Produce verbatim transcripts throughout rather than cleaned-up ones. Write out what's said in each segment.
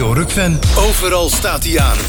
Rukven. Overal staat hij aan.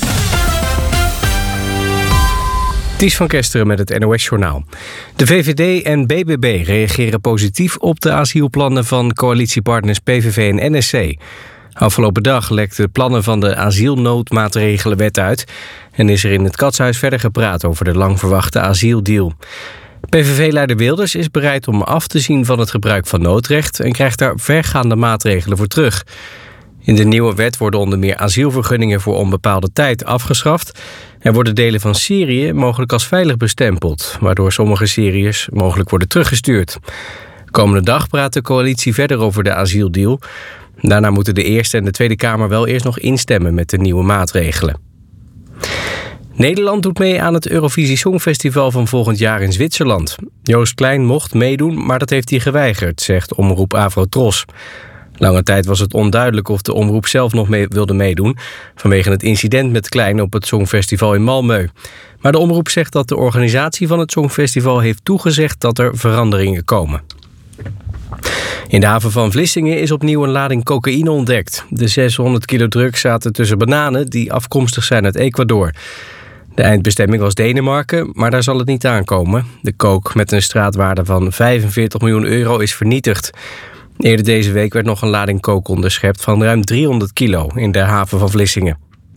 Ties van Kesteren met het N O S-journaal. De V V D en B B B reageren positief op de asielplannen van coalitiepartners P V V en N S C. Afgelopen dag lekten plannen van de asielnoodmaatregelenwet uit en is er in het Katshuis verder gepraat over de lang verwachte asieldeal. P V V-leider Wilders is bereid om af te zien van het gebruik van noodrecht en krijgt daar vergaande maatregelen voor terug. In de nieuwe wet worden onder meer asielvergunningen voor onbepaalde tijd afgeschaft en worden delen van Syrië mogelijk als veilig bestempeld, waardoor sommige Syriërs mogelijk worden teruggestuurd. Komende dag praat de coalitie verder over de asieldeal. Daarna moeten de Eerste en de Tweede Kamer wel eerst nog instemmen met de nieuwe maatregelen. Nederland doet mee aan het Eurovisie Songfestival van volgend jaar in Zwitserland. Joost Klein mocht meedoen, maar dat heeft hij geweigerd, zegt omroep Avrotros. Lange tijd was het onduidelijk of de omroep zelf nog mee wilde meedoen, vanwege het incident met Klein op het Songfestival in Malmö. Maar de omroep zegt dat de organisatie van het Songfestival heeft toegezegd dat er veranderingen komen. In de haven van Vlissingen is opnieuw een lading cocaïne ontdekt. De zeshonderd kilo drugs zaten tussen bananen die afkomstig zijn uit Ecuador. De eindbestemming was Denemarken, maar daar zal het niet aankomen. De coke met een straatwaarde van vijfenveertig miljoen euro is vernietigd. Eerder deze week werd nog een lading coke onderschept van ruim driehonderd kilo in de haven van Vlissingen.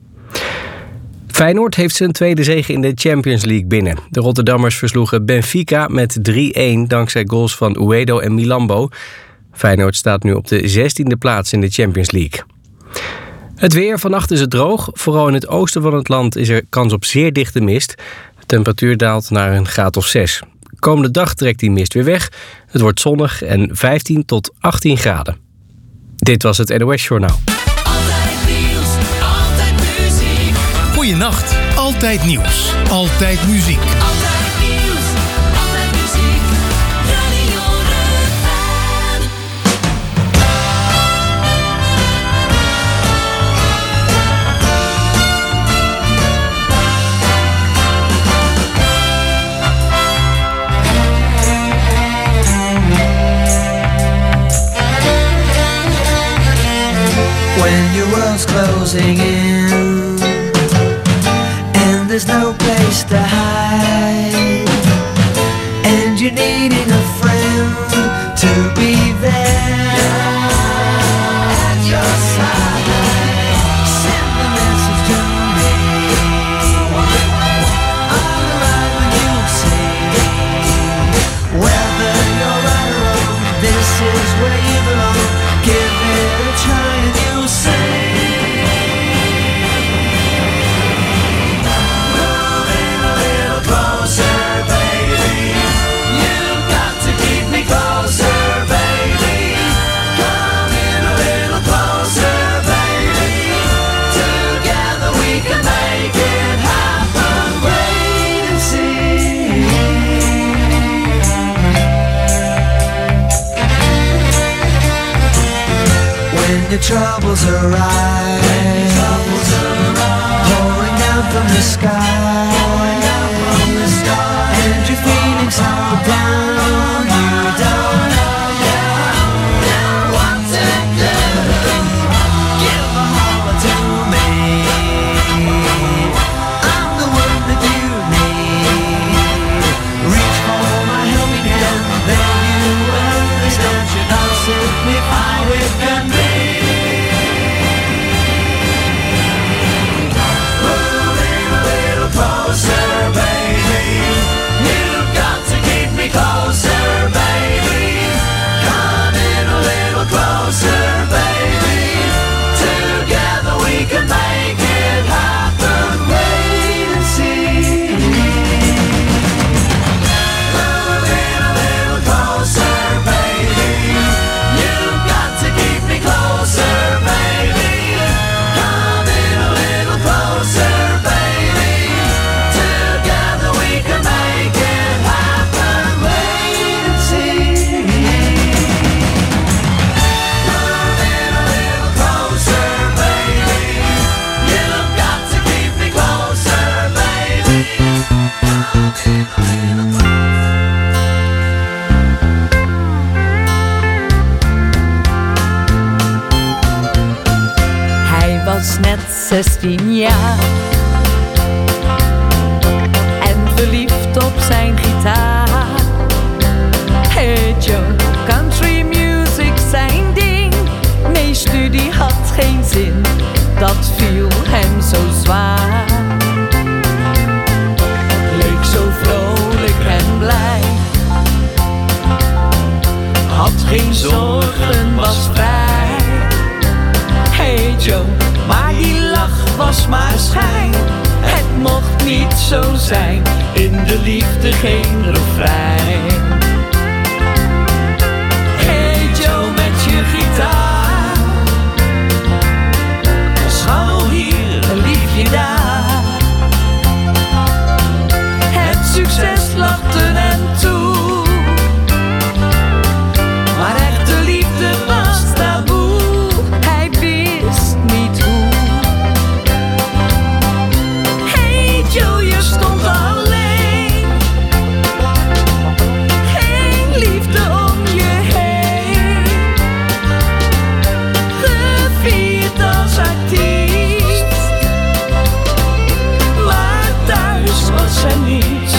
Feyenoord heeft zijn tweede zege in de Champions League binnen. De Rotterdammers versloegen Benfica met drie-een dankzij goals van Uedo en Milambo. Feyenoord staat nu op de zestiende plaats in de Champions League. Het weer, vannacht is het droog. Vooral in het oosten van het land is er kans op zeer dichte mist. De temperatuur daalt naar een graad of zes. Komende dag trekt die mist weer weg. Het wordt zonnig en vijftien tot achttien graden. Dit was het N O S-journaal. Altijd nieuws, altijd muziek. Goeienacht, altijd nieuws, altijd muziek. Altijd nieuws, altijd muziek. Radio Rukven. When your world's closing in and there's no place to hide, and you're needing a friend to be there at your side, send a message to me. I'll arrive when you say, whether you're right or wrong, this is where you belong. Give it a try and you'll see. Moving a little closer, baby. You've got to keep me closer, baby. Come in a little closer, baby. Together we can make it happen. Wait and see. When your troubles arise, pouring down from the sky, and you're feeling so down, you don't know what to do. Give a holler to me. I'm the one that you need. Reach for my helping hand, then you will understand. You know, simplify with can be. Closer, baby. You've got to keep me closer, baby. Come in a little closer, baby. Together we can make it happen. Wait and see. Move in a little closer, baby. You've got to keep me closer, baby. Come in a little closer. zestien jaar. En verliefd op zijn gitaar. Hey Joe, country music zijn ding. Nee, studie had geen zin, dat viel hem zo zwaar. Leek zo vrolijk en blij, had geen zorgen, was vrij. Hey Joe, maar die lach was maar schijn. Het mocht niet zo zijn, in de liefde geen refrein. Hey Joe met je gitaar, een scharrel hier, een liefje daar. Het succes lachte hem toe, maar echte liefde was taboe. Hij wist niet hoe. Hey Joe, je stond alleen, geen liefde om je heen. Gevierd als artiest, maar thuis was er niets.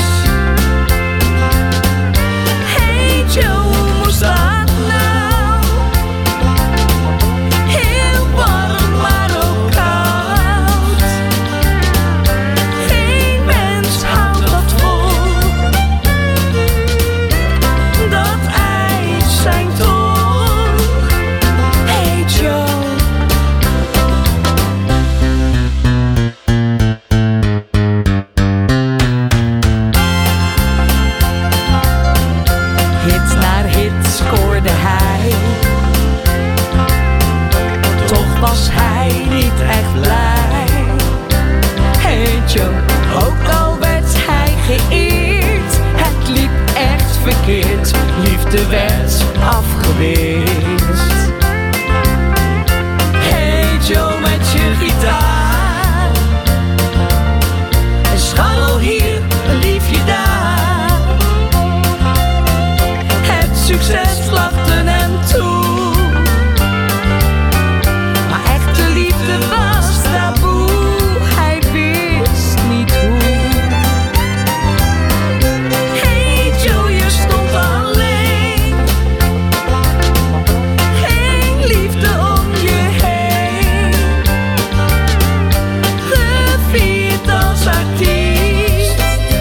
Hey Joe, hoe moest dat nou? Heel warm, maar ook koud. Geen mens houdt dat vol, dat ijs zijn tol. Hey Joe. Hit naar hit scoorde hij, toch was hij niet echt blij. Hey Joe, ook al werd hij geëerd, het liep echt verkeerd, liefde werd afgeweerd. Hey Joe met je gitaar, een scharrel hier, een liefje daar. Het succes lachte hem toe, maar echte liefde was taboe. Hij wist niet hoe. Hey Joe, je stond alleen, geen liefde om je heen. Gevierd als artiest,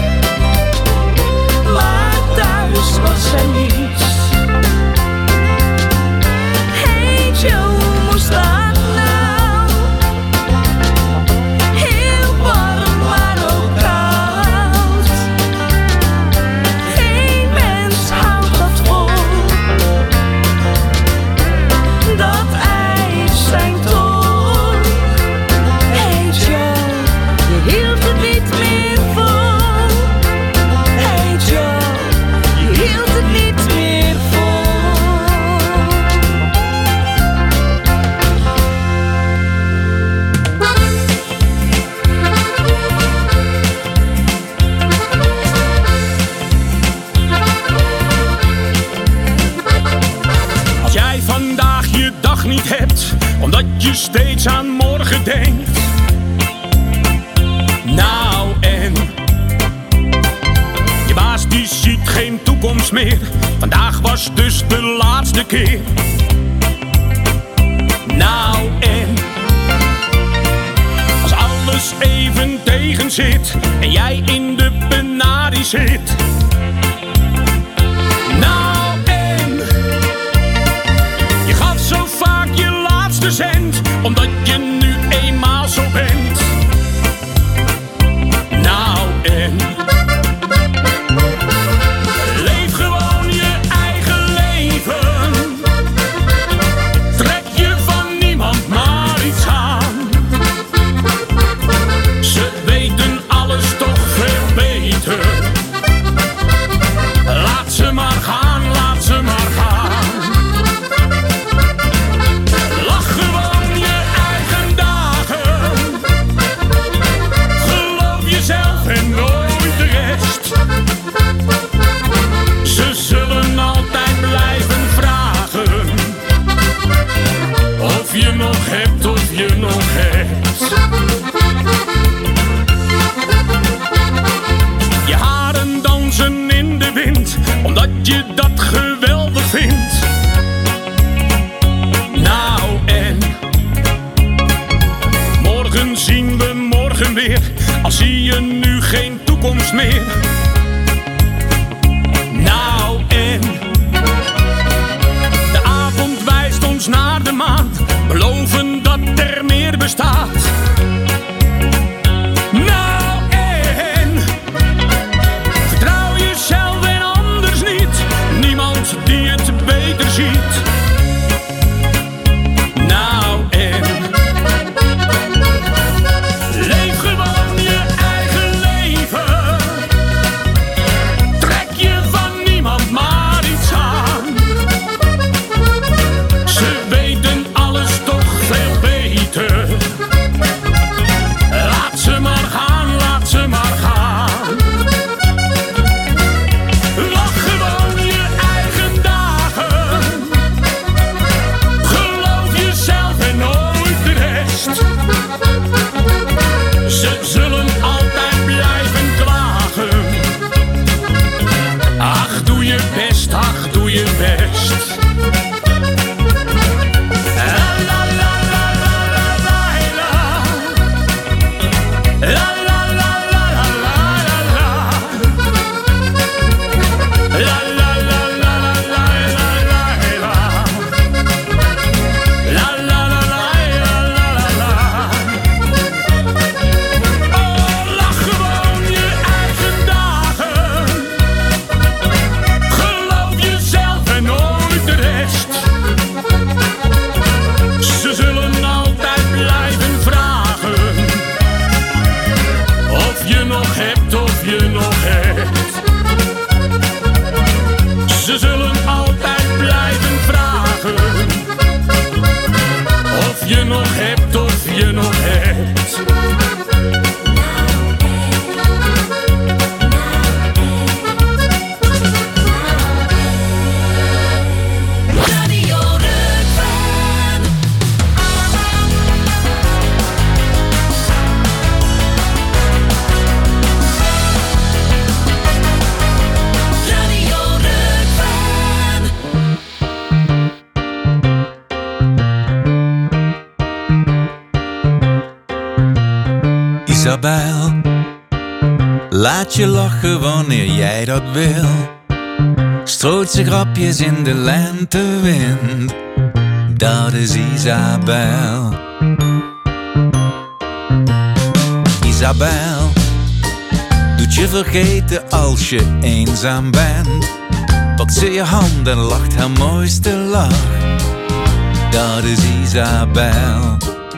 maar thuis was er niets. Hey Joe, hoe moest dat nou? Heel warm, maar ook koud. Geen mens houdt dat vol, dat ijs zijn tol. Hey Joe, je hield het niet meer vol. Hey Joe, je hield het niet meer vol. Als jij vandaag je dag niet hebt, omdat je steeds aan morgen denkt. Nou en je baas die ziet geen toekomst meer. Vandaag was dus de laatste keer. Nou en als alles even tegen zit en jij in de penarie zit. Nou en je gaf zo vaak je laatste cent, omdat je nu eenmaal zo bent. Nou en leef gewoon je eigen leven. Trek je van niemand maar iets aan. Ze weten alles toch veel beter. Laat ze maar gaan, laat ze maar gaan. Lach gewoon je eigen dag. dansen in de wind, omdat je dat geweldig vindt. Nou en morgen zien we morgen weer, al zie je nu geen toekomst meer. Nou en de avond wijst ons naar de maan, beloven dat er meer bestaat. Nou en vertrouw jezelf en anders niet, niemand die het beter ziet. Nou en leef gewoon je eigen leven, trek je van niemand maar iets aan. Ze weten alles toch veel beter. Laat ze maar gaan, laat ze maar gaan. Lach gewoon je eigen dagen. Geloof jezelf en nooit de rest. Ze zullen altijd blijven klagen. Ach, doe je best, ach, doe je best. La la la la la la la. La la la la la la la. La la la la la la la la. La la la la la la la. Oh, lach gewoon je eigen dagen. Geloof jezelf en nooit de rest. Ze zullen altijd blijven vragen of je nog hebt, of je nog hebt. Ze zullen altijd blijven vragen of je nog hebt, of je nog hebt. Radio Rukven. Radio Rukven. Isabel, laat je lachen wanneer jij dat wil. Strooit ze grapjes in de lentewind. Dat is Isabel. Isabel doet je vergeten als je eenzaam bent. Pakt ze je hand en lacht haar mooiste lach. Dat is Isabel.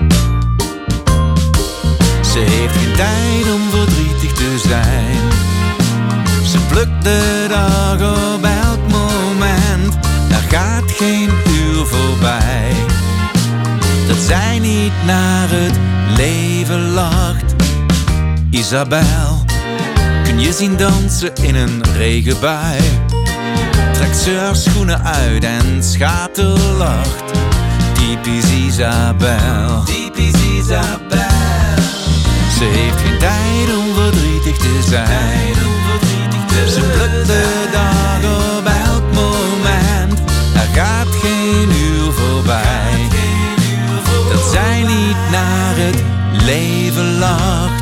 Ze heeft geen tijd om verdrietig te zijn. Ze plukt de dag op elk moment. Er gaat geen uur voorbij dat zij niet naar het leven lacht. Isabel, kun je zien dansen in een regenbui. Trekt ze haar schoenen uit en schaterlacht. Typisch Isabel. Typisch Isabel. Ze heeft geen tijd om verdrietig te zijn. Ze plukt de dag op elk moment. Er gaat geen uur voorbij dat zij niet naar het leven lacht.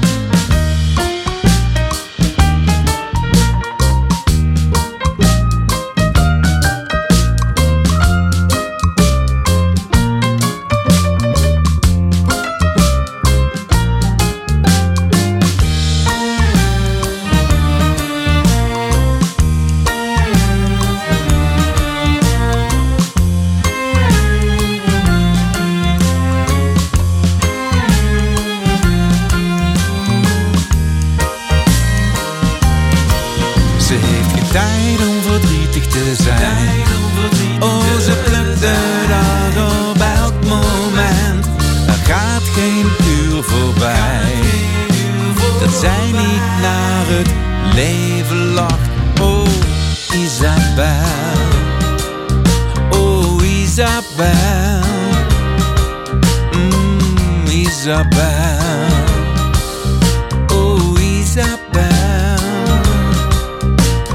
Isabel, oh Isabel,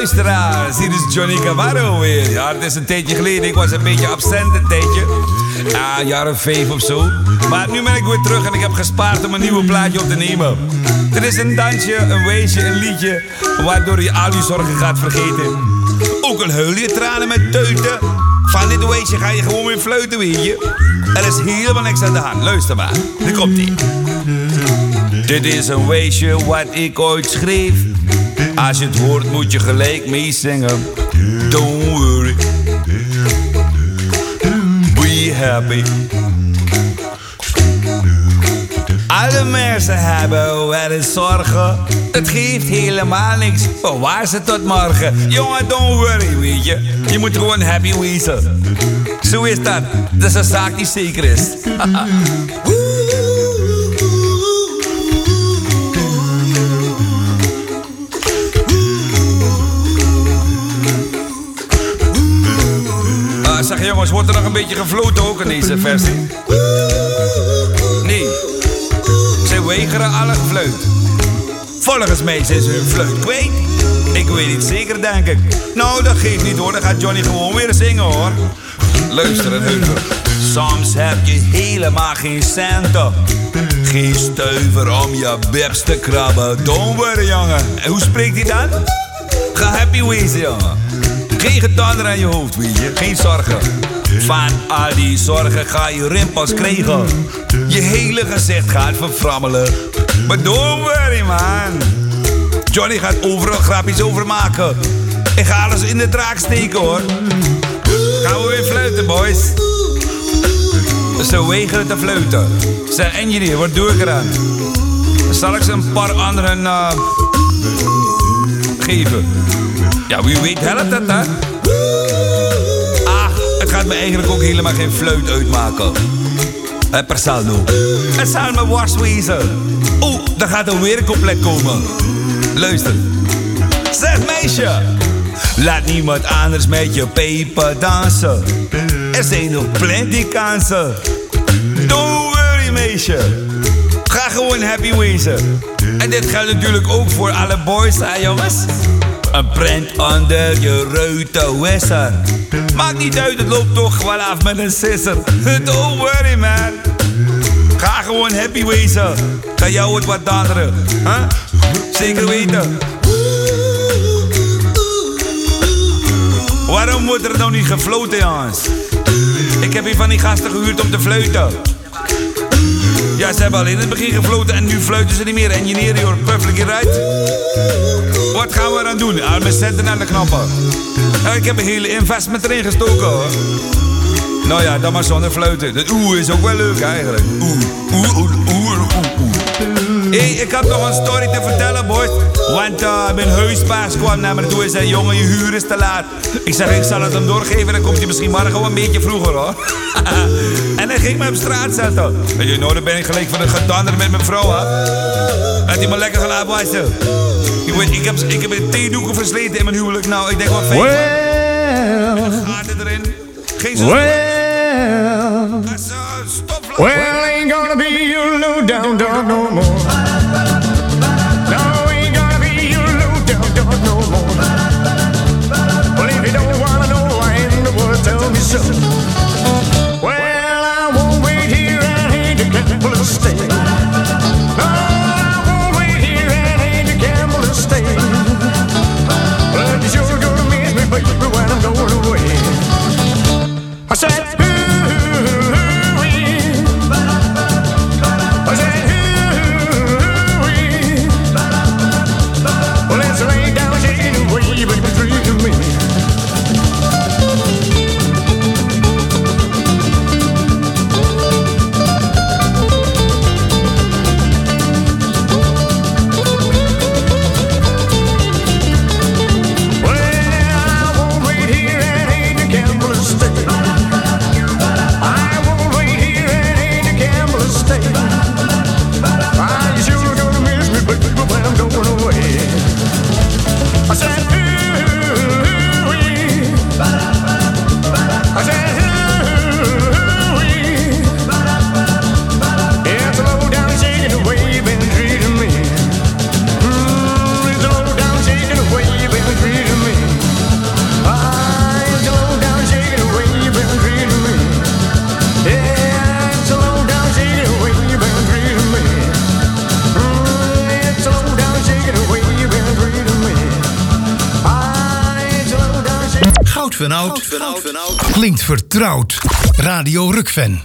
luisteraars, hier is Johnny Camarro weer. Ja, het is een tijdje geleden, ik was een beetje absent een tijdje. Ja, een jaar of vijf of zo. Maar nu ben ik weer terug en ik heb gespaard om een nieuwe plaatje op te nemen. Het is een dansje, een weesje, een liedje, waardoor je al je zorgen gaat vergeten. Ook al huil je tranen met teuten, van dit weesje ga je gewoon weer fluiten, weet je. Er is helemaal niks aan de hand, luister maar. Hier komt-ie. Dit is een weesje wat ik ooit schreef. Als je het hoort moet je gelijk meezingen. Don't worry, be happy. Alle mensen hebben wel eens zorgen. Het geeft helemaal niks, bewaar ze tot morgen. Jongen, don't worry, weet je. Je moet gewoon happy wezen. Zo is dat. Dat is een zaak die zeker is. uh, zeg jongens, wordt er nog een beetje gefloten ook in deze versie? Nee. Ze weigeren alle gefluit. Volgens mij zijn ze hun fluit kwijt. Ik weet niet zeker, denk ik. Nou, dat geeft niet hoor, dan gaat Johnny gewoon weer zingen hoor. Luister en huiver. Soms heb je helemaal geen centen. Geen stuiver om je bibs te krabben. Don't worry, jongen. En hoe spreekt hij dan? Ga happy wezen, jongen. Geen gedonder aan je hoofd, weet je. Geen zorgen. Van al die zorgen ga je rimpels krijgen. Je hele gezicht gaat verframmelen. Maar don't worry, man. Johnny gaat overal grapjes over maken. Ik ga alles in de draak steken, hoor. Gaan we weer fluiten, boys. Ze weigeren te fluiten. Zeg, engineer, wat doe ik eraan? Zal ik ze een paar anderen uh, geven? Ja, wie weet helpt dat, hè? Ach, het gaat me eigenlijk ook helemaal geen fluit uitmaken. Hé, per saldo. Het zal me worst wezen. Oeh, daar gaat er weer een compleet komen. Luister. Zeg, meisje. Laat niemand anders met je peper dansen. Er zijn nog plenty kansen. Don't worry, meisje. Ga gewoon happy wezen. En dit geldt natuurlijk ook voor alle boys, hè jongens? Een print onder je ruiten wisser. Maakt niet uit, het loopt toch wel af met een sisser. Don't worry, man. Ga gewoon happy wezen. Ga jou het wat daderen. Huh? Zeker weten. Waarom wordt er nou niet gefloten, jongens? Ik heb hier van die gasten gehuurd om te fluiten. Ja, ze hebben al in het begin gefloten en nu fluiten ze niet meer. Engineer, you're perfectly right. Wat gaan we dan doen? Al mijn centen aan de knoppen. Nou, ik heb een hele investment erin gestoken, hoor. Nou ja, dan maar zonder fluiten. Dat oeh is ook wel leuk, eigenlijk. Oeh, oeh, oeh, oeh, oeh, oeh. Hé, hey, ik had nog een story te vertellen, boys. Want uh, mijn huisbaas kwam naar me toe en zei: jongen, je huur is te laat. Ik zeg, ik zal het hem doorgeven, dan komt hij misschien morgen wel een beetje vroeger, hoor. En hij ging me op straat zetten. En je nou, dan ben ik gelijk van het gedander met mijn vrouw, hè. Had hij me lekker gelaten wassen. Ik, weet, ik, heb, ik heb theedoeken versleten in mijn huwelijk. Nou, ik denk wat fijn. Well, gaten erin. Geen zo. well, well, ain't gonna be your low down dog no more. No, ain't gonna be your low down dog no more. Well, if you don't wanna know why in the world, tell me so. Well, I won't wait here and hate to gamble and stay. No, I won't wait here and hate to gamble and stay. But you're sure gonna miss me, baby, when I'm going away. I said, ooh, ooh, ooh, ooh. I said, ooh, ooh, ooh. van oud. Klinkt vertrouwd. Radio Rukven.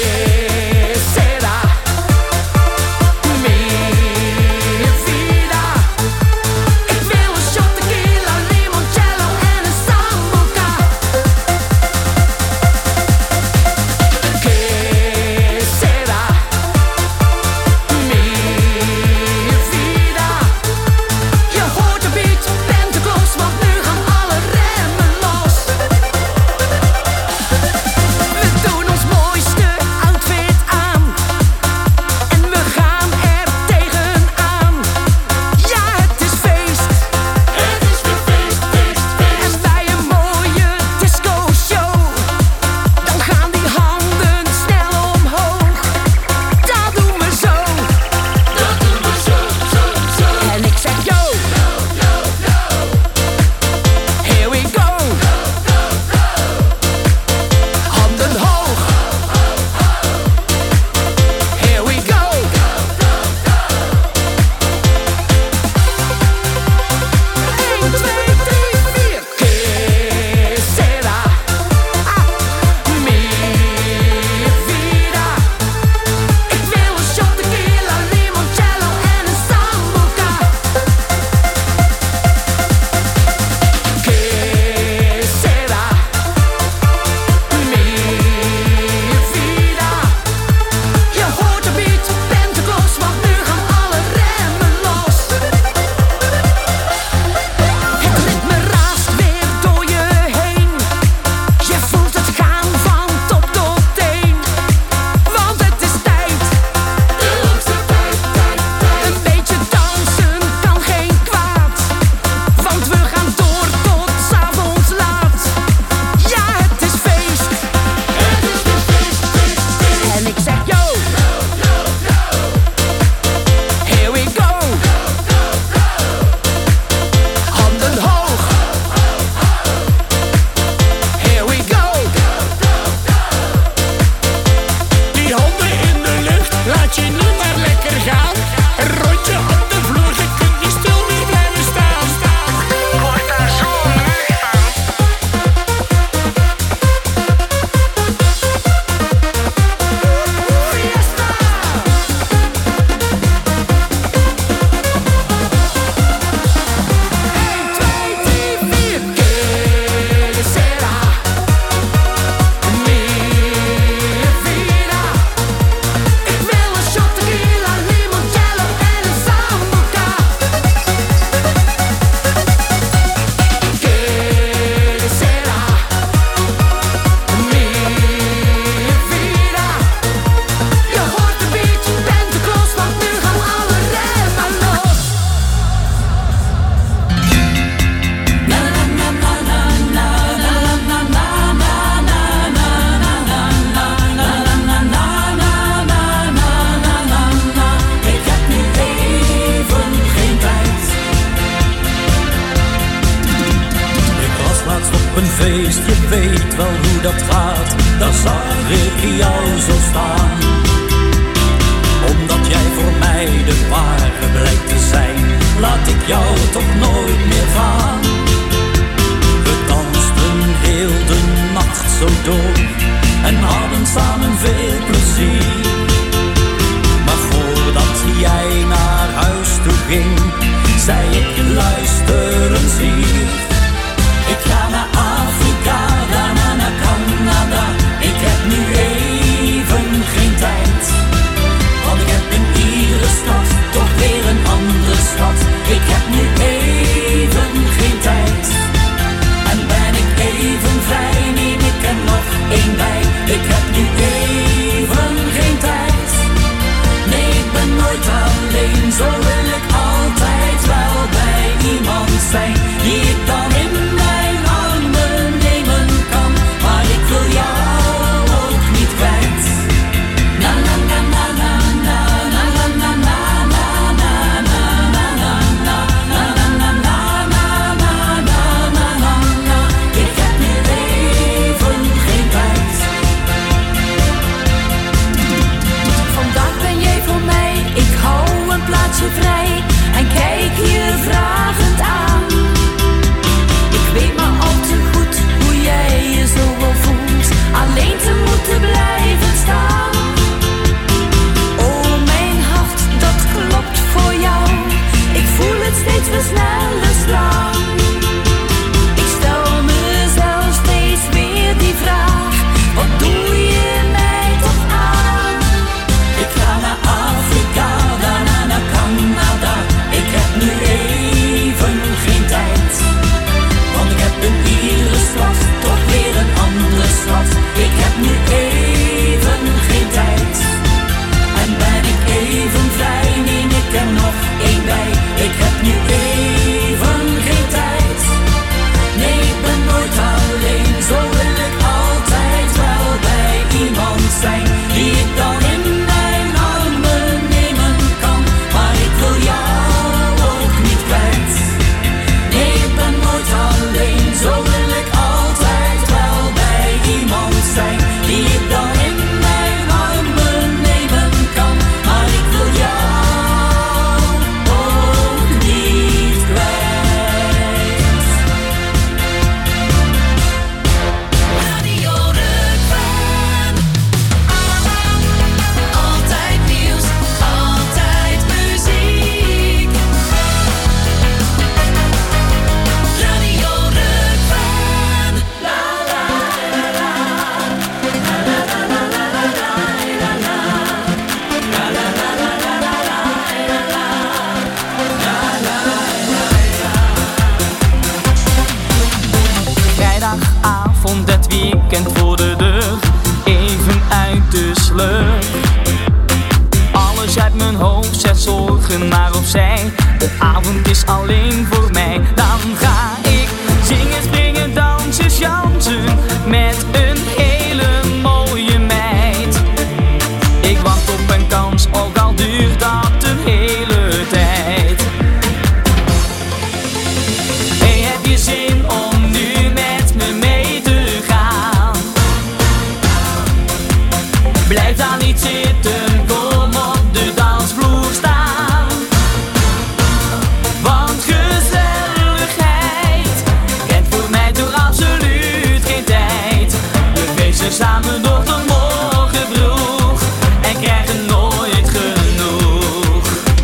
Vida geweest, je weet wel hoe dat gaat. Daar zag ik jou zo staan. Omdat jij voor mij de ware blijkt te zijn, laat ik jou toch nooit meer gaan. We dansten heel de nacht zo door en hadden samen veel plezier. Maar voordat jij naar huis toe ging, zei ik luister eens hier. Ik ga naar Afrika, daarna naar Canada. Ik heb nu even geen tijd, want ik heb in iedere stad toch weer een andere stad. Ik heb nu even geen tijd, en ben ik even vrij, neem ik er nog één bij. Ik heb nu even geen tijd, nee ik ben nooit alleen. Zo wil ik altijd wel bij iemand zijn, die ik dan in mijn armen nemen kan. Maar ik wil jou ook niet kwijt. Na na na na na na na na na na na na na na na na na na na na. Ik heb nu even geen tijd. Vandaag ben jij voor mij, ik hou een plaatsje vrij en kijk je vragend aan. Ik weet maar al te goed hoe jij je zo wel voelt, alleen te moeten blijven staan. Oh mijn hart, dat klopt voor jou, ik voel het steeds versnellen slaan. Ik stel mezelf steeds weer die vraag, wat doe je mij toch aan? Ik ga naar Afrika, daarna naar Canada. Ik heb nu even geen tijd, want ik heb in iedere stad toch weer een andere stad. Ik heb nu even geen tijd, en ben ik even vrij, neem ik er nog één bij. Ik heb nu even geen tijd, nee ik ben nooit alleen. Zo wil ik altijd wel bij iemand zijn, die ik dan in mijn armen nemen kan. Maar ik wil jou ook niet kwijt, nee ik ben nooit alleen. Zo wil ik altijd wel bij iemand zijn, die ik dan in mijn armen nemen kan. Maar ik wil jou ook niet kwijt. Radio Rukven. Altijd nieuws, altijd muziek. Radio Rukven. La la la la. La la la la la la la la. La la la la la la la la. Vrijdagavond, het weekend voor de deur, even uit de sleur. Alles uit mijn hoofd, zet zorgen maar opzij. De avond is alleen voor mij. Dan ga ik zingen, springen, dansen, chansen met een hele mooie meid. Ik wacht op een kans, ook al duurt dat een hele tijd. Hey, heb je zin om nu met me mee te gaan? Blijf daar niet zitten, kom op de dansvloer staan. Want gezelligheid kent voor mij toch absoluut geen tijd. We feesten samen door de morgen vroeg en krijgen nooit genoeg.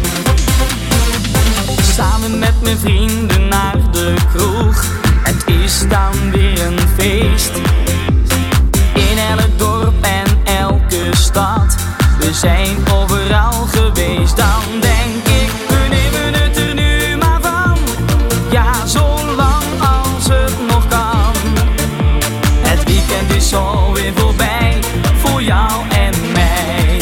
Samen met mijn vrienden naar de kroeg, het is dan weer een feest. In elk dorp en elke stad, we zijn overal geweest. Dan denk ik, we nemen het er nu maar van. Ja, zolang als het nog kan. Het weekend is zo weer voorbij, voor jou en mij.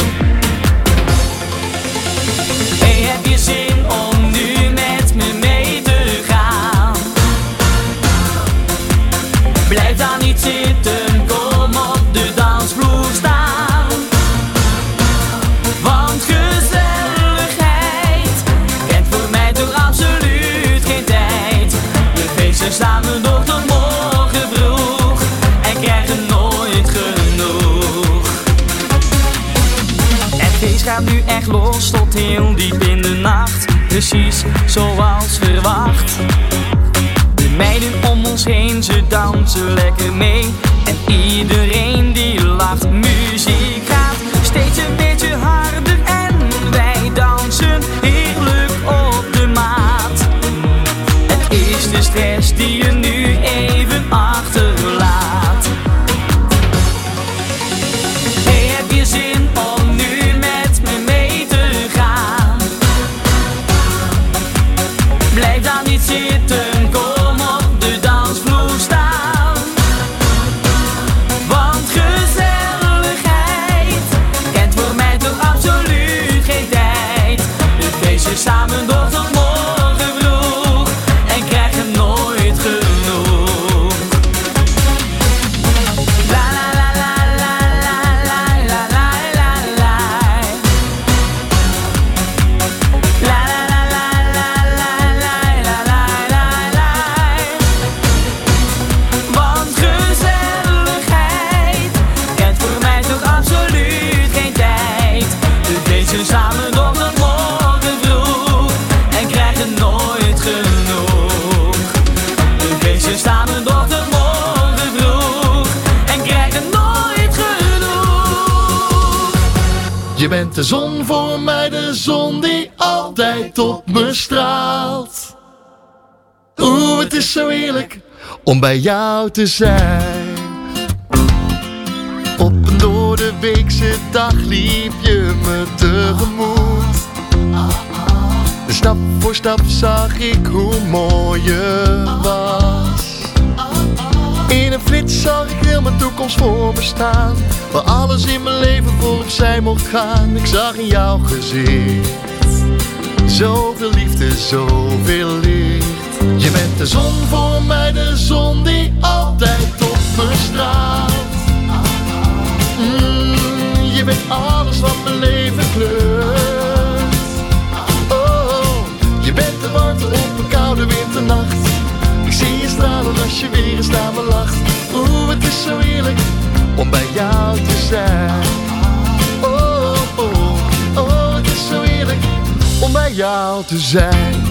Hey, heb je zin om nu met me mee te gaan? Blijf daar niet zitten, kom op de dansvloer staan. Want gezelligheid tot heel diep in de nacht, precies zoals verwacht. De meiden om ons heen, ze dansen lekker mee. En iedereen die lacht, muziek gaat steeds een beetje harder. En wij dansen heerlijk op de maat. Het is de stress die je nu even achterlaat. Hey, heb je zin om nu met me mee te gaan? Blijf dan niet zitten, kom op de dansvloer staan. Want gezelligheid kent voor mij toch absoluut geen tijd. Dus wees je samen door tot morgen vroeg en krijg je nooit genoeg. La la la la la la la la la la la. La la la la la la la la la la la. Want gezelligheid kent voor mij toch absoluut geen tijd. Dus deze samen door tot morgen vroeg en krijgen nooit genoeg. Dus deze samen door tot morgen vroeg en krijgen nooit genoeg. Je bent de zon voor mij, de zon die altijd op me straalt. Oeh, het is zo heerlijk om bij jou te zijn. Op een door de weekse dag liep je me tegemoet. En stap voor stap zag ik hoe mooi je was. In een flits zag ik heel mijn toekomst voor me staan, waar alles in mijn leven vol opzij mocht gaan. Ik zag in jouw gezicht zoveel liefde, zoveel licht. Je bent de zon voor mij, de zon die altijd op me straalt. Mm, je bent alles wat mijn leven kleurt. Oh, je bent de warmte op een koude winternacht. Ik zie je stralen als je weer eens naar me lacht. Oeh, het is zo heerlijk om bij jou te zijn. Oh, oh, oh, het is zo heerlijk om bij jou te zijn.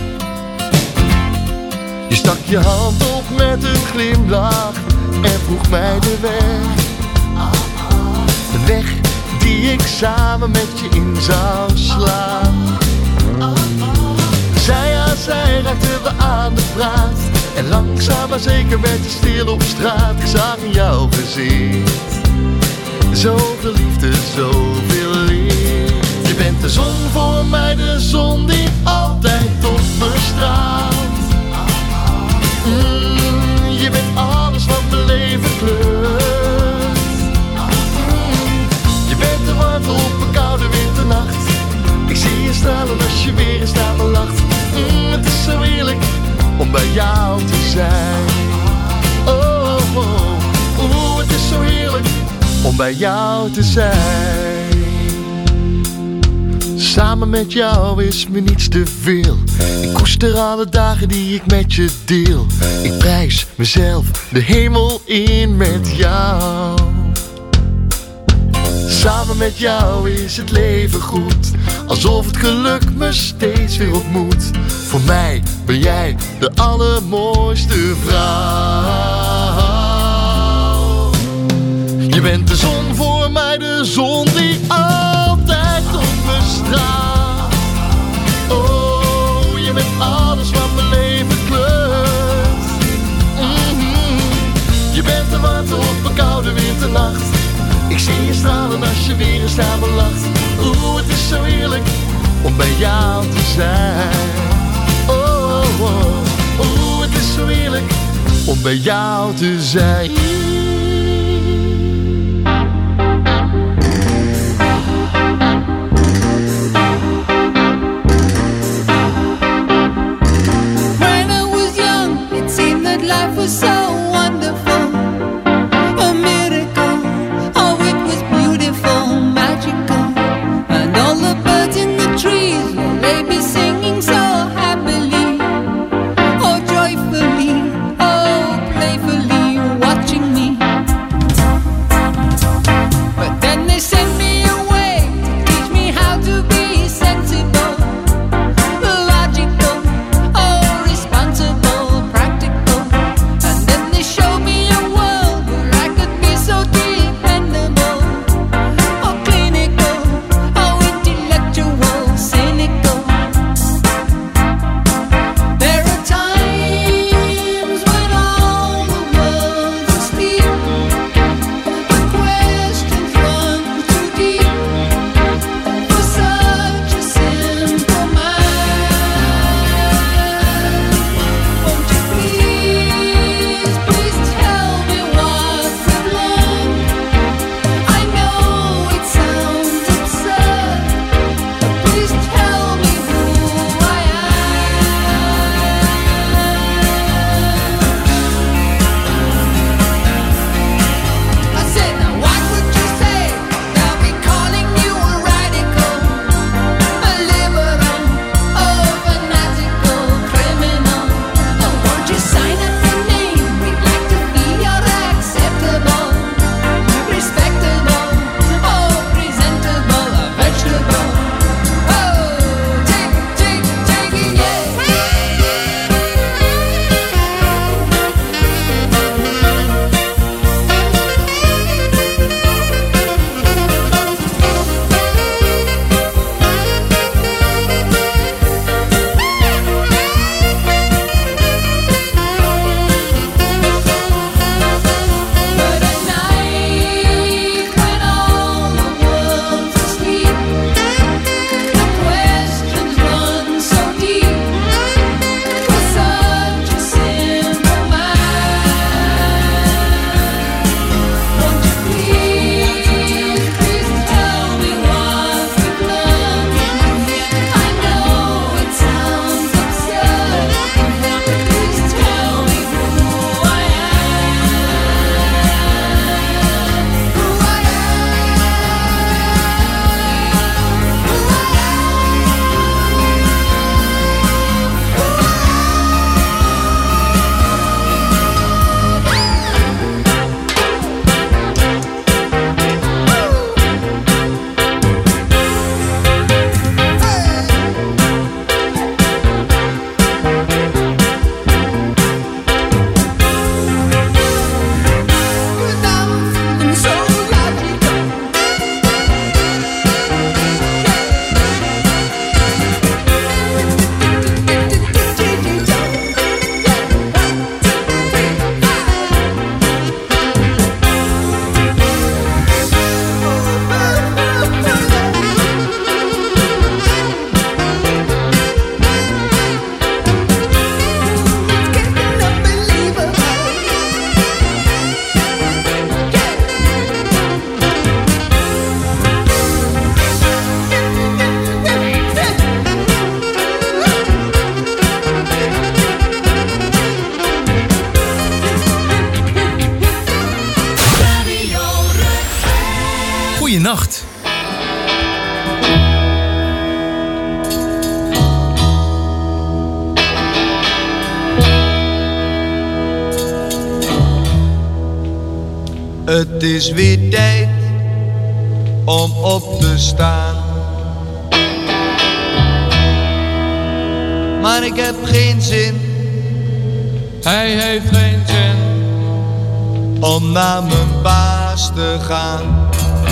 Je stak je hand op met een glimlach en vroeg mij de weg. De weg die ik samen met je in zou slaan. Zij aan zij raakten we aan de praat. En langzaam maar zeker werd je stil op straat. Ik zag in jouw gezicht zoveel liefde, zoveel licht. Je bent de zon voor mij, de zon die altijd op me straalt. Mm, je bent alles wat mijn leven kleurt. Mm, je bent de warmte op een koude winternacht. Ik zie je stralen als je weer eens naar me lacht. Mm, het is zo heerlijk om bij jou te zijn. Oh, oh, oh, het is zo heerlijk om bij jou te zijn. Samen met jou is me niets te veel. Ik koester alle dagen die ik met je deel. Ik prijs mezelf de hemel in met jou. Samen met jou is het leven goed, alsof het geluk me steeds weer ontmoet. Voor mij ben jij de allermooiste vrouw. Je bent de zon voor mij, de zon die altijd op me straalt. Oh, je bent alles wat mijn leven kleurt. Mm-hmm. Je bent de warmte op een koude winternacht. Ik zie je stralen als je weer eens naar me lacht. Oeh, het is zo heerlijk om bij jou te zijn. Oh, oh, oh, het is zo heerlijk om bij jou te zijn. When I was young, it seemed that life was so wonderful. A miracle, oh it was beautiful, magical. And all the birds in the trees, well, they be singing so happily. Oh joyfully, oh playfully, watching me. nacht. Het is weer tijd om op te staan. Maar ik heb geen zin. Hij heeft geen zin om naar mijn baas te gaan.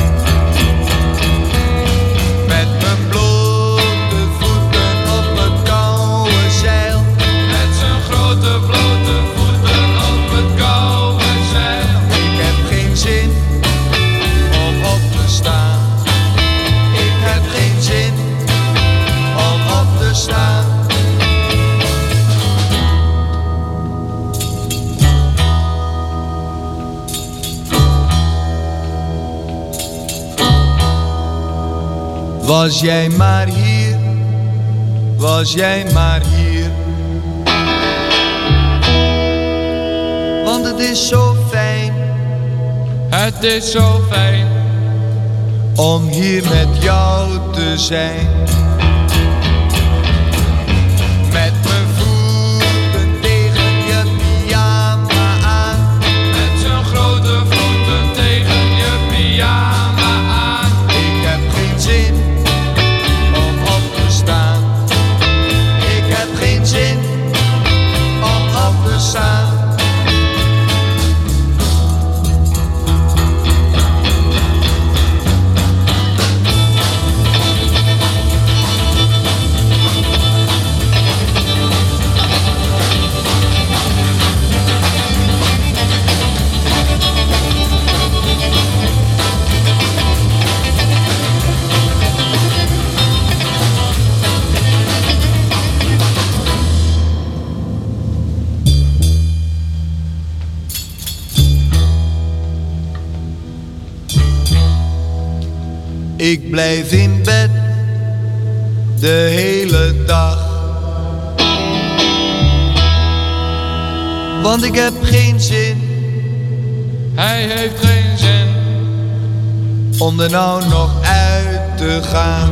Met mijn blote voeten op het koude zeil. Met zijn grote blote voeten op het koude zeil. Ik heb geen zin om op te staan. Ik heb geen zin om op te staan. Was jij maar hier, was jij maar hier. Want het is zo fijn, het is zo fijn om hier met jou te zijn. Met mijn voeten tegen je pyjama aan. Met zijn grote voeten tegen je pyjama aan. Ik heb geen zin om op te staan. Ik heb geen zin om op te staan. Ik blijf in bed de hele dag. Want ik heb geen zin. Hij heeft geen zin om er nou nog uit te gaan.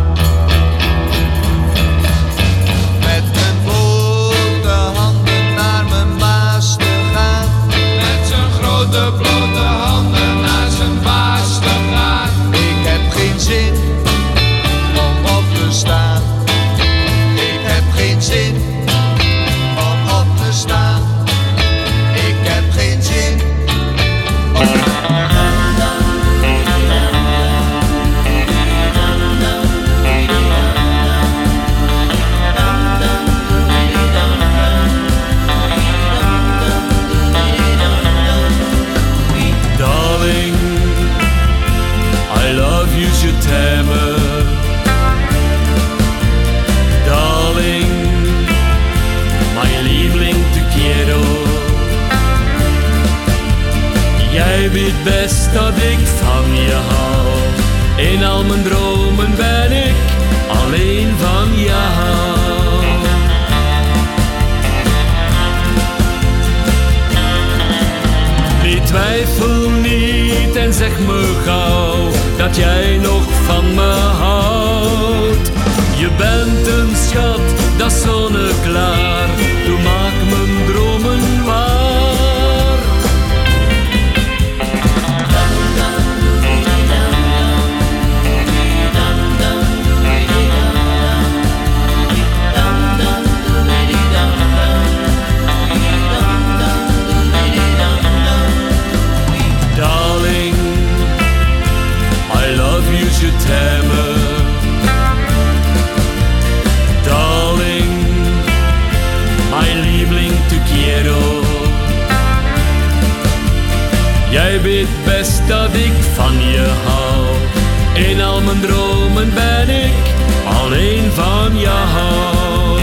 Met mijn blote handen naar mijn baas te gaan. Met zijn grote blote handen naar zijn baas te gaan. Ik heb geen zin om op te staan. Ik heb geen zin om op te staan. Ik heb geen zin om op te staan. Darling, I love you, je t'aime. Darling, mijn lieveling, te quiero. Jij weet best dat ik van je hou. In al mijn dromen ben ik alleen van jou. Nee, twijfel niet en zeg me gauw dat jij nog van me houdt. Je bent een schat, dat is zonneklaar. Doe maak mijn dromen waar. Darling, I love you, je t'aime. Darling, mijn lieveling, te quiero. Jij weet best dat ik van je hou. In al mijn dromen ben ik alleen van jou.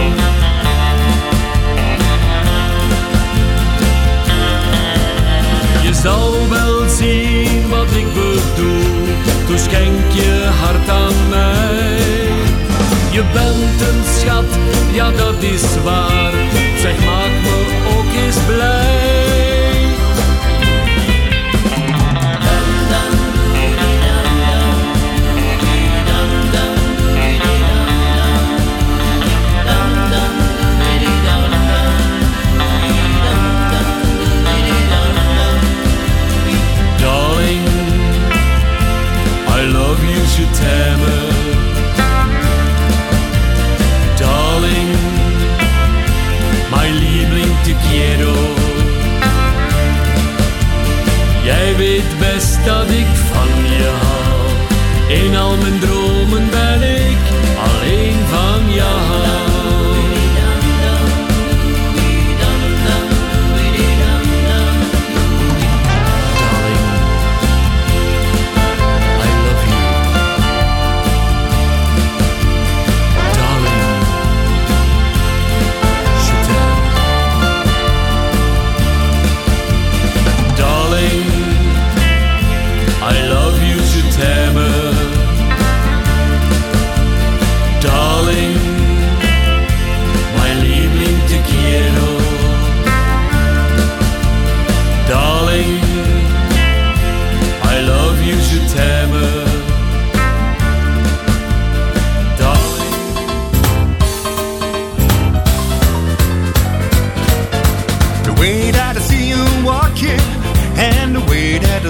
Je zal wel zien wat ik bedoel. Dus schenk je hart aan mij. Je bent een schat, ja dat is waar. Zeg maak me ook eens blij.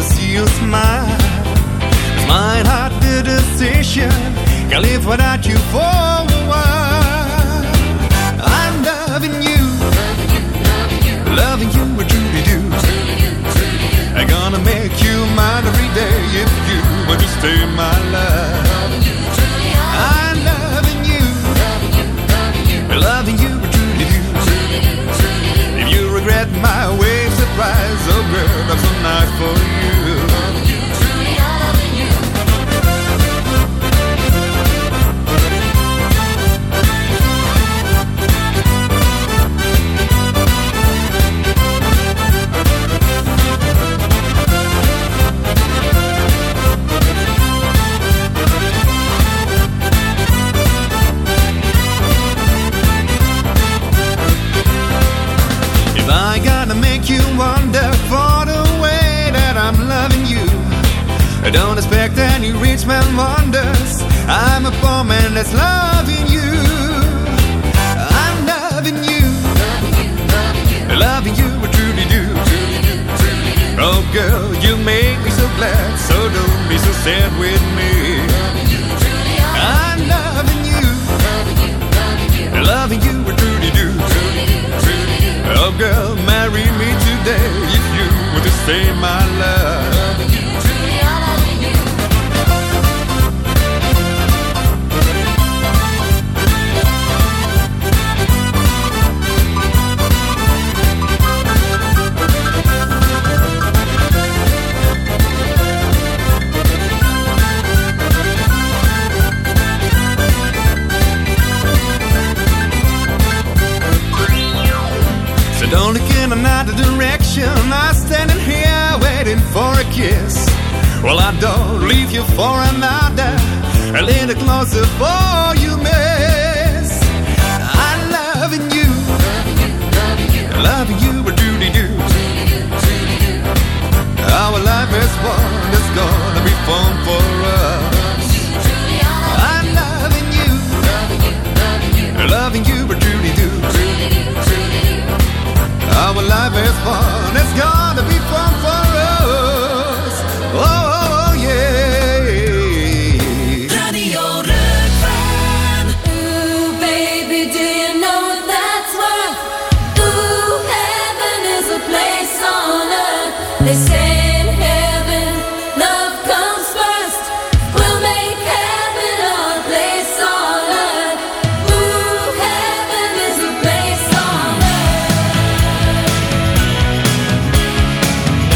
see you smile. It's my heart the decision. Can't live without you for a while. I'm loving you, loving you, I truly do. I'm gonna make you mine every day if you would just stay my love. I'm loving you, loving you, I truly do. If you regret my way, surprise, oh girl, I'm so nice for you. You wonder for the way that I'm loving you. I don't expect any rich man wonders. I'm a poor man that's loving you. I'm loving you, loving you, I truly do. Oh girl, you make me so glad, so don't be so sad with me. I'm loving you, loving you, I truly do. Oh girl, marry me today if you were to stay my love. Don't look in another direction. I'm standing here waiting for a kiss. Well, I don't leave you for another. A little closer for you miss. I'm loving you, loving you, I truly do. Our life is one that's gonna be fun for us. I'm loving you, loving you, I truly do. Our life is fun, it's gonna be fun for us. Oh, oh yeah. Radio Rukvan. Ooh, baby, do you know what that's worth? Ooh, heaven is a place on earth. They say in heaven, love comes first. We'll make heaven our place on earth. Ooh, heaven is a place on earth.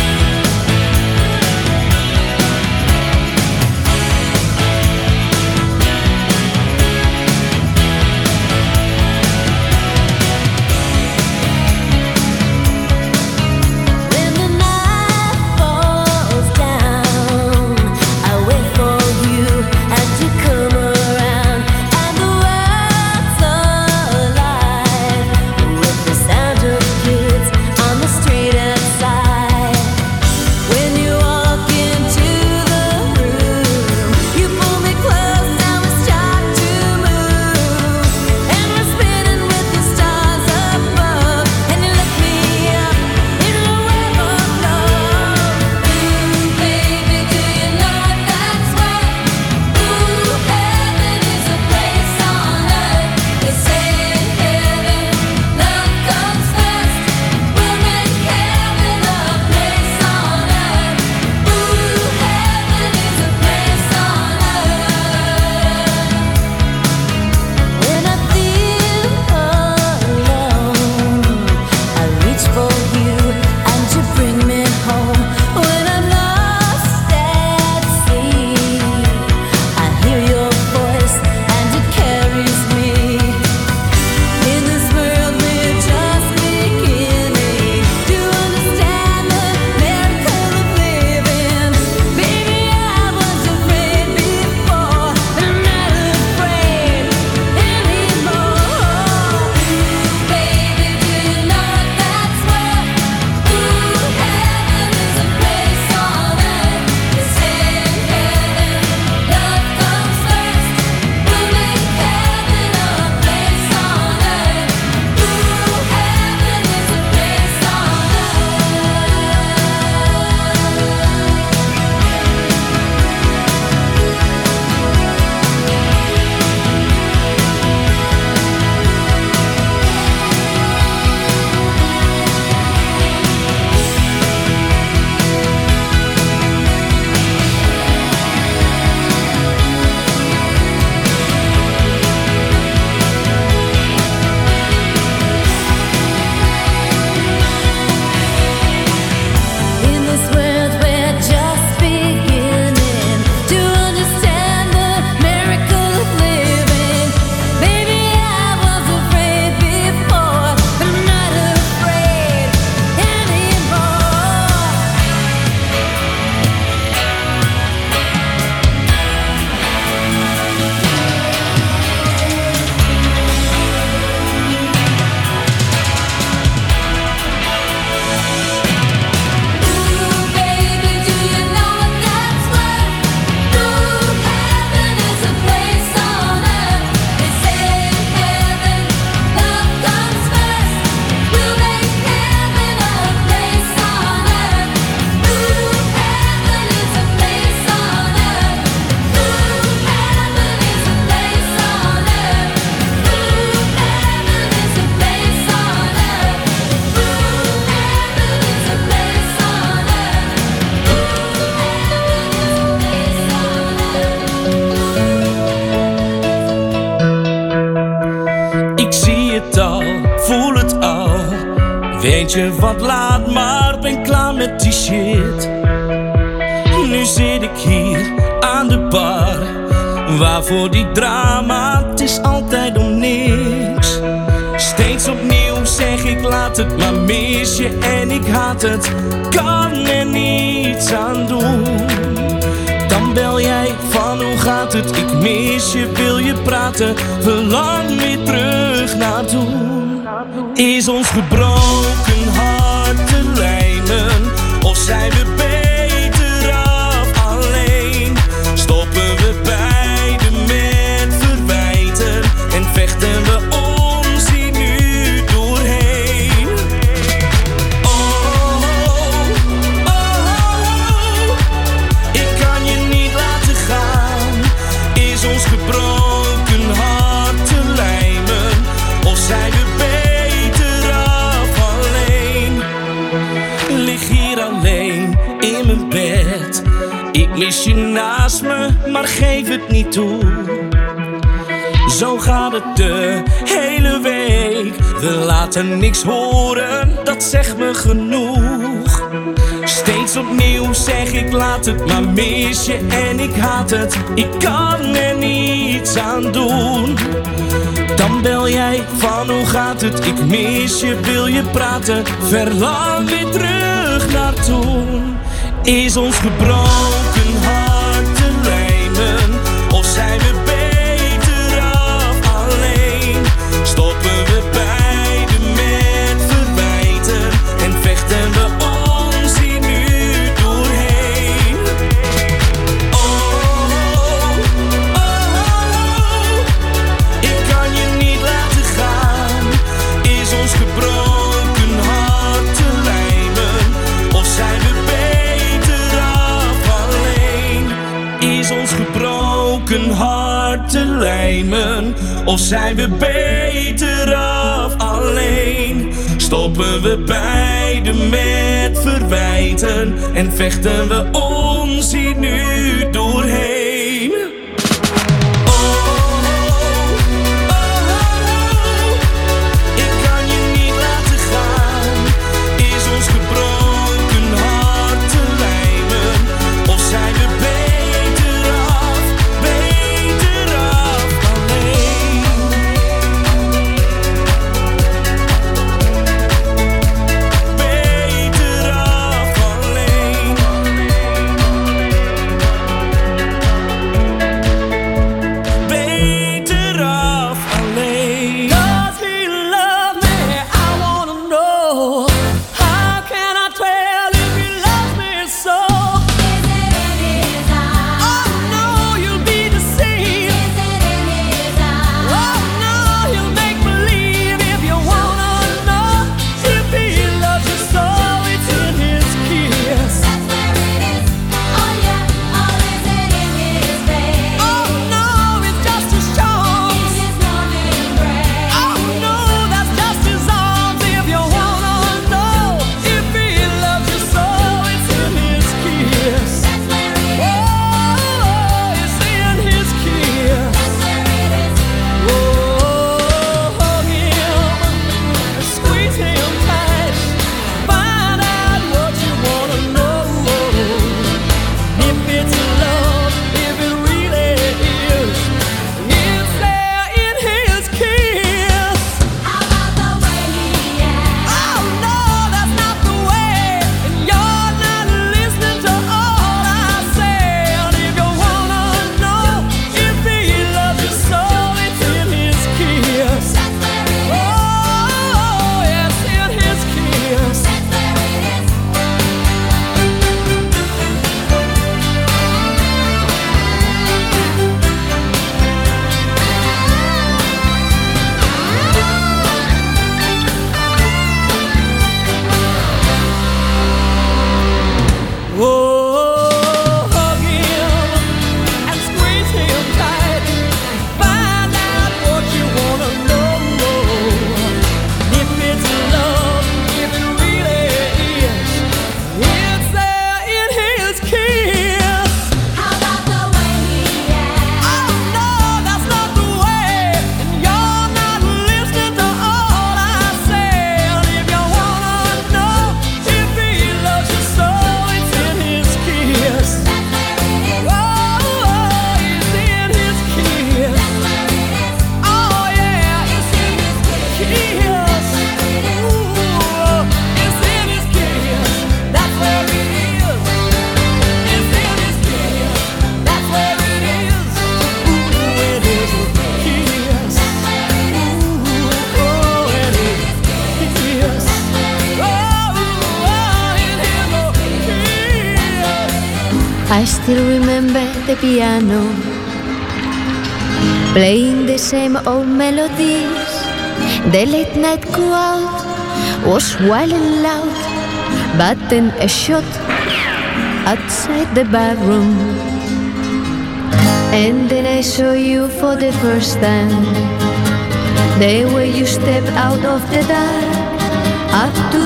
Weet je wat, laat maar, ben klaar met die shit. Nu zit ik hier aan de bar. Waarvoor die drama, het is altijd om niks. Steeds opnieuw zeg ik laat het maar mis je. En ik haat het, kan er niets aan doen. Dan bel jij van hoe gaat het, ik mis je, wil je praten. Verlang weer terug naar toen. Is ons gebroken hart te lijmen? Of zijn we beter af alleen? Stoppen we beiden met verwijten en vechten we ons hier nu doorheen? Oh, oh, oh, ik kan je niet laten gaan. Is ons gebroken hart te lijmen? Of zijn we beter af alleen? Lig hier alleen in mijn bed. Ik mis je naast me, maar geef het niet toe. Zo gaat het de hele week. We laten niks horen, dat zegt me genoeg. Steeds opnieuw zeg ik laat het maar mis je. En ik haat het, ik kan er niets aan doen. Dan bel jij van hoe gaat het, ik mis je, wil je praten. Verlang weer terug naar toen. Is ons gebroken hart te lijmen? Of zijn we beter af alleen? Stoppen we beiden met verwijten en vechten we ons hier nu doorheen? Oh, oh, oh, ik kan je niet laten gaan. Is ons gebroken hart te lijmen? Of zijn we beter af alleen? Is ons gebroken hart te lijmen? Of zijn we beter af alleen? Stoppen we beiden met verwijten en vechten we ons hier nu doorheen? Oh, oh, oh, ik kan je niet laten gaan. Is ons gebroken hart te lijmen? Of zijn we beter af, beter af alleen? Beter af alleen. I still remember the piano playing the same old melodies. The late night crowd was wild and loud, but then a shot outside the barroom, and then I saw you for the first time. The way you stepped out of the dark up to